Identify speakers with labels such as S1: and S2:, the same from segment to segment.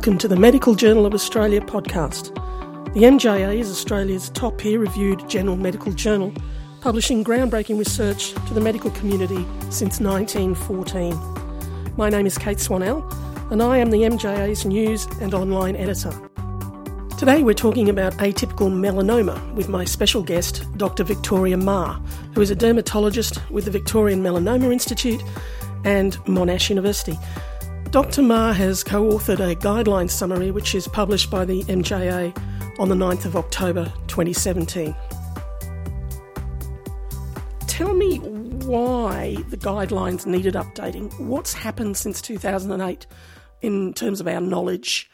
S1: Welcome to the Medical Journal of Australia podcast. The MJA is Australia's top peer-reviewed general medical journal, publishing groundbreaking research to the medical community since 1914. My name is Kate Swanell, and I am the MJA's news and online editor. Today we're talking about atypical melanoma with my special guest, Dr. Victoria Ma, who is a dermatologist with the Victorian Melanoma Institute and Monash University. Dr. Ma has co-authored a guideline summary which is published by the MJA on the 9th of October 2017. Tell me why the guidelines needed updating. What's happened since 2008 in terms of our knowledge?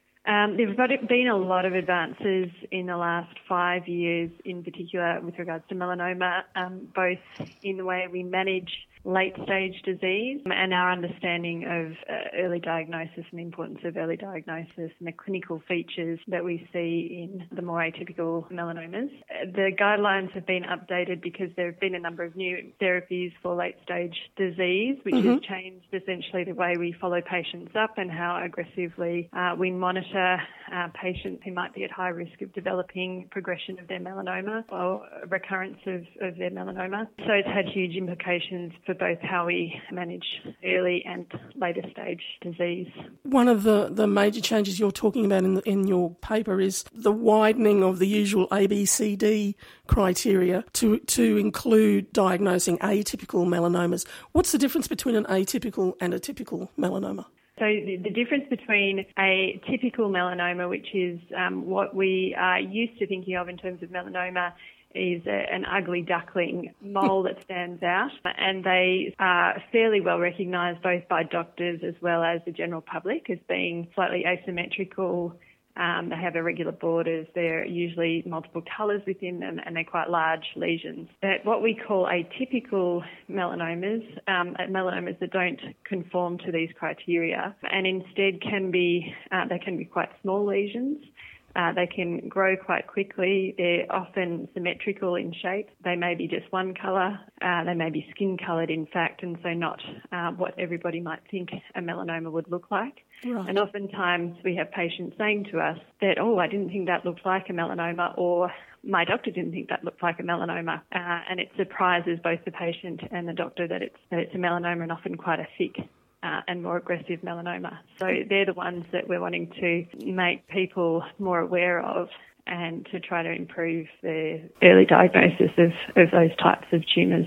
S2: There have been a lot of advances in the last 5 years, in particular with regards to melanoma, both in the way we manage late-stage disease and our understanding of early diagnosis and the importance of early diagnosis and the clinical features that we see in the more atypical melanomas. The guidelines have been updated because there have been a number of new therapies for late-stage disease, which has changed essentially the way we follow patients up and how aggressively we monitor patients who might be at high risk of developing progression of their melanoma or recurrence of their melanoma. So it's had huge implications for both how we manage early and later stage disease.
S1: One of the major changes you're talking about in your paper is the widening of the usual ABCD criteria to include diagnosing atypical melanomas. What's the difference between an atypical and a typical melanoma?
S2: So the difference between a typical melanoma, which is what we are used to thinking of in terms of melanoma, is an ugly duckling mole that stands out, and they are fairly well recognised both by doctors as well as the general public as being slightly asymmetrical. They have irregular borders, they're usually multiple colours within them, and they're quite large lesions. But what we call atypical melanomas, melanomas that don't conform to these criteria and instead can be quite small lesions. They can grow quite quickly. They're often symmetrical in shape. They may be just one colour. They may be skin-coloured, in fact, and so not what everybody might think a melanoma would look like. Right. And oftentimes we have patients saying to us that, I didn't think that looked like a melanoma, or my doctor didn't think that looked like a melanoma. And it surprises both the patient and the doctor that it's a melanoma, and often quite a thick and more aggressive melanoma. So they're the ones that we're wanting to make people more aware of and to try to improve the early diagnosis of those types of tumours.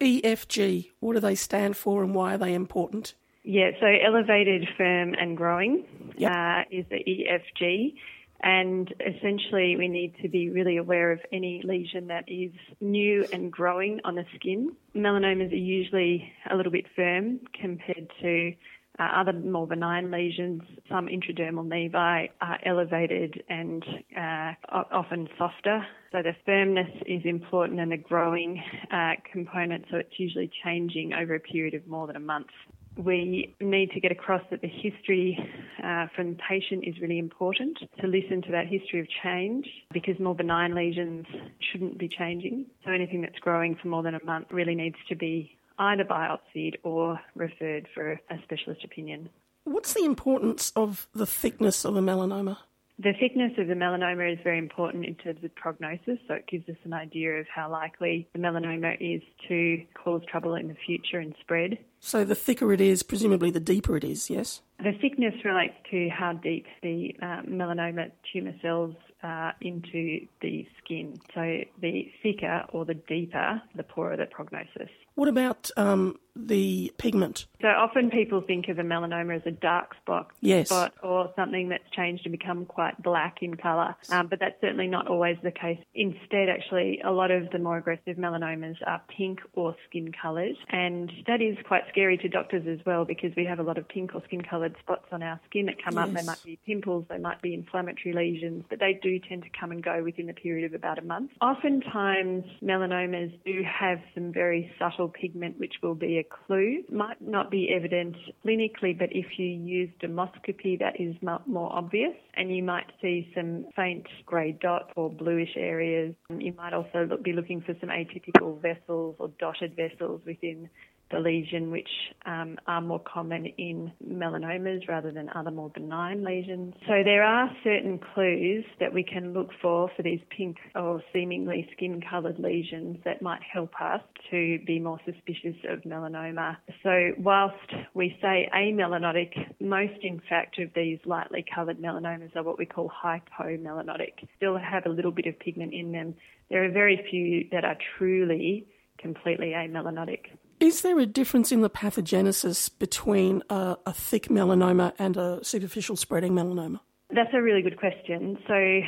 S1: EFG, what do they stand for and why are they important?
S2: Yeah, so elevated, firm and growing is the EFG. And essentially we need to be really aware of any lesion that is new and growing on the skin. Melanomas are usually a little bit firm compared to other more benign lesions. Some intradermal nevi are elevated and often softer. So the firmness is important, and the growing component, so it's usually changing over a period of more than a month. We need to get across that the history from the patient is really important, to listen to that history of change, because more benign lesions shouldn't be changing. So anything that's growing for more than a month really needs to be either biopsied or referred for a specialist opinion.
S1: What's the importance of the thickness of a melanoma?
S2: The thickness of the melanoma is very important in terms of prognosis, so it gives us an idea of how likely the melanoma is to cause trouble in the future and spread.
S1: So the thicker it is, presumably the deeper it is, yes?
S2: The thickness relates to how deep the melanoma tumour cells are into the skin. So the thicker or the deeper, the poorer the prognosis.
S1: What about the pigment?
S2: So often people think of a melanoma as a dark spot, or something that's changed and become quite black in colour, but that's certainly not always the case. Instead, actually, a lot of the more aggressive melanomas are pink or skin-coloured, and that is quite scary to doctors as well, because we have a lot of pink or skin-coloured spots on our skin that come up. They might be pimples, they might be inflammatory lesions, but they do tend to come and go within the period of about a month. Oftentimes, melanomas do have some very subtle pigment which will be a clue. Might not be evident clinically, but if you use dermoscopy, that is more obvious, and you might see some faint grey dots or bluish areas. You might also be looking for some atypical vessels or dotted vessels within the lesion, which are more common in melanomas rather than other more benign lesions. So there are certain clues that we can look for these pink or seemingly skin-coloured lesions that might help us to be more suspicious of melanoma. So whilst we say amelanotic, most in fact of these lightly coloured melanomas are what we call hypomelanotic. Still have a little bit of pigment in them. There are very few that are truly completely amelanotic.
S1: Is there a difference in the pathogenesis between a thick melanoma and a superficial spreading melanoma?
S2: That's a really good question. So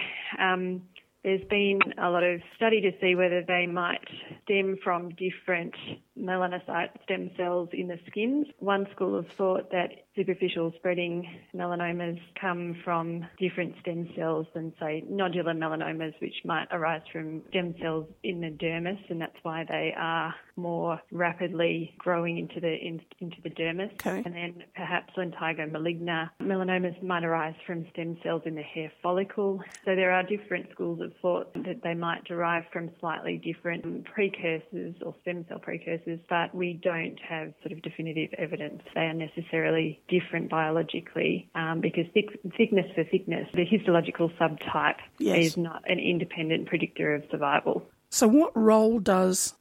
S2: there's been a lot of study to see whether they might stem from different melanocyte stem cells in the skin. One school of thought that superficial spreading melanomas come from different stem cells than, say, nodular melanomas, which might arise from stem cells in the dermis, and that's why they are more rapidly growing into the dermis.
S1: Okay.
S2: And then perhaps lentigo maligna melanomas might arise from stem cells in the hair follicle. So there are different schools of thought that they might derive from slightly different precursors or stem cell precursors, but we don't have sort of definitive evidence they are necessarily different biologically, because thickness for thickness, the histological subtype is not an independent predictor of survival.
S1: So what role does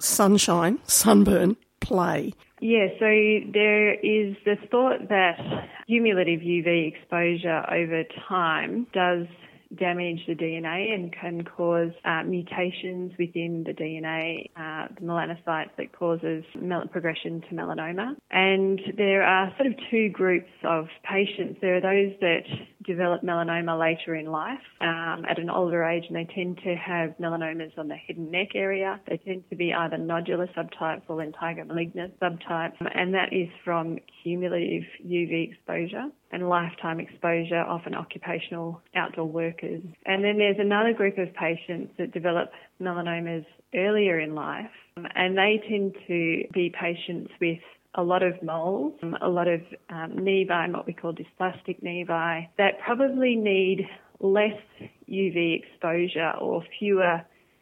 S1: sunburn, play?
S2: Yeah, so there is the thought that cumulative UV exposure over time does damage the DNA and can cause mutations within the DNA, the melanocytes, that causes progression to melanoma. And there are sort of two groups of patients. There are those that develop melanoma later in life at an older age, and they tend to have melanomas on the head and neck area. They tend to be either nodular subtypes or lentigo maligna subtypes, and that is from cumulative UV exposure and lifetime exposure, often occupational outdoor workers. And then there's another group of patients that develop melanomas earlier in life, and they tend to be patients with a lot of moles, a lot of nevi, and what we call dysplastic nevi, that probably need less UV exposure or fewer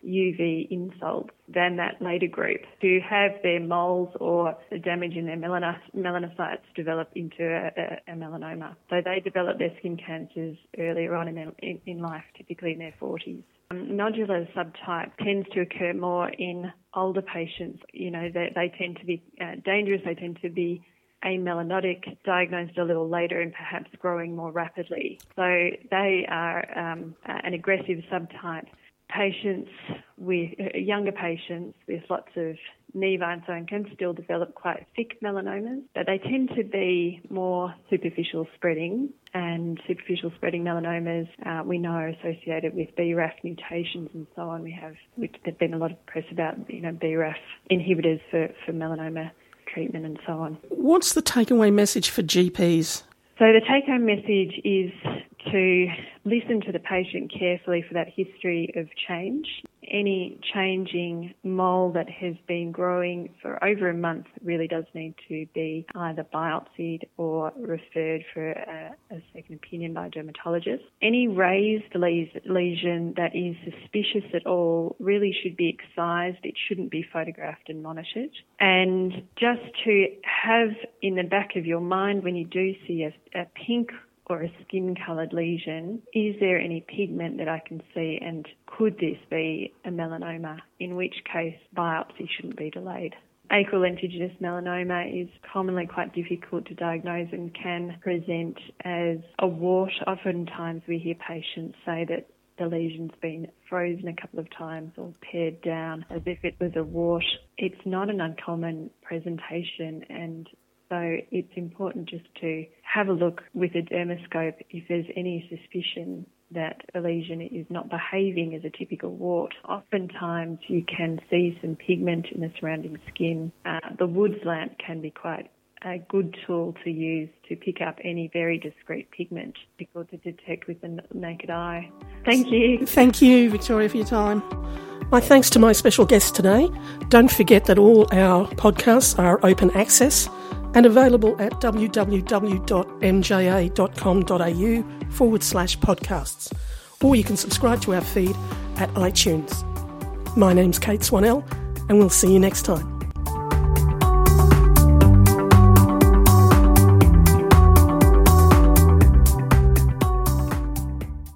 S2: UV insults than that later group, who have their moles or the damage in their melanocytes develop into a melanoma. So they develop their skin cancers earlier on in life, typically in their 40s. Nodular subtype tends to occur more in older patients. You know, they tend to be dangerous. They tend to be amelanotic, diagnosed a little later and perhaps growing more rapidly. So they are an aggressive subtype. Younger patients with lots of nevi and so on can still develop quite thick melanomas, but they tend to be more superficial spreading, and superficial spreading melanomas we know are associated with BRAF mutations and so on. There's been a lot of press about BRAF inhibitors for melanoma treatment and so on.
S1: What's the takeaway message for GPs?
S2: So the take-home message is to listen to the patient carefully for that history of change. Any changing mole that has been growing for over a month really does need to be either biopsied or referred for a second opinion by a dermatologist. Any raised lesion that is suspicious at all really should be excised. It shouldn't be photographed and monitored. And just to have in the back of your mind when you do see a pink or a skin-coloured lesion, is there any pigment that I can see, and could this be a melanoma, in which case biopsy shouldn't be delayed. Acral lentiginous melanoma is commonly quite difficult to diagnose and can present as a wart. Oftentimes we hear patients say that the lesion's been frozen a couple of times or pared down as if it was a wart. It's not an uncommon presentation, and so it's important just to have a look with a dermoscope if there's any suspicion that a lesion is not behaving as a typical wart. Oftentimes you can see some pigment in the surrounding skin. The Woods lamp can be quite a good tool to use to pick up any very discrete pigment, difficult to detect with the naked eye. Thank you.
S1: Thank you, Victoria, for your time. My thanks to my special guest today. Don't forget that all our podcasts are open access and available at www.mja.com.au/podcasts, or you can subscribe to our feed at iTunes. My name's Kate Swanell, and we'll see you next time.